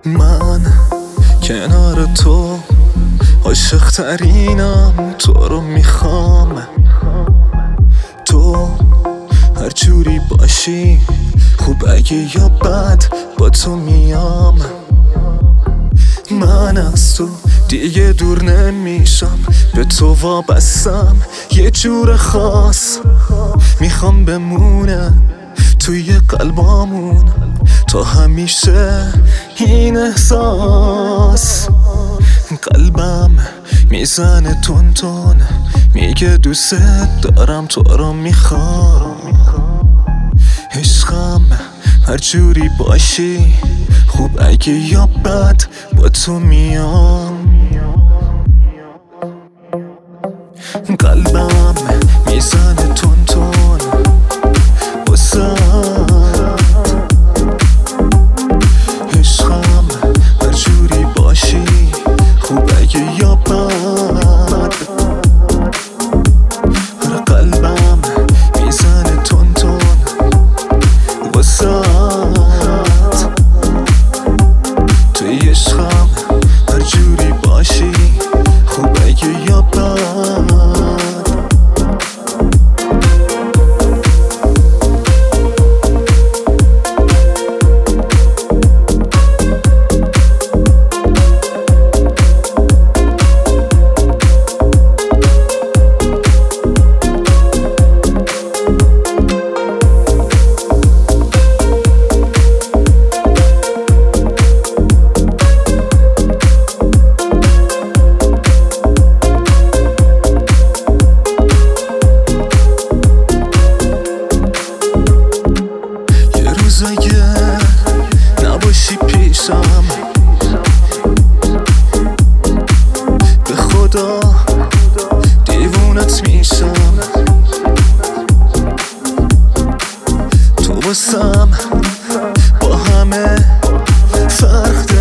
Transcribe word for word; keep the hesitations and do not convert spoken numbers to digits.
من کنار تو عاشق ترینم، تو رو میخوام. تو هر جوری باشی، خوب اگه یا بد با تو میام. من از تو دیگه دور نمیشم، به تو وابستم یه جور خاص. میخوام بمونه توی قلبامون تا همیشه این احساس. قلبم میزنه تون تون، میگه دوست دارم، تو رو میخوام. عشقم هر جوری باشی، خوب اگه یا بد با تو میام. قلبم میزنه تون تون واسه عشقم هر جوری باشی، خوب اگه یا بد. هر قلبم میزنه تون تون واسه توی عشقم هر جوری باشی، خوب اگه یا بد. اگه نباشی پیشم، به خدا دیوونت میشم. تو واسم با همه فرق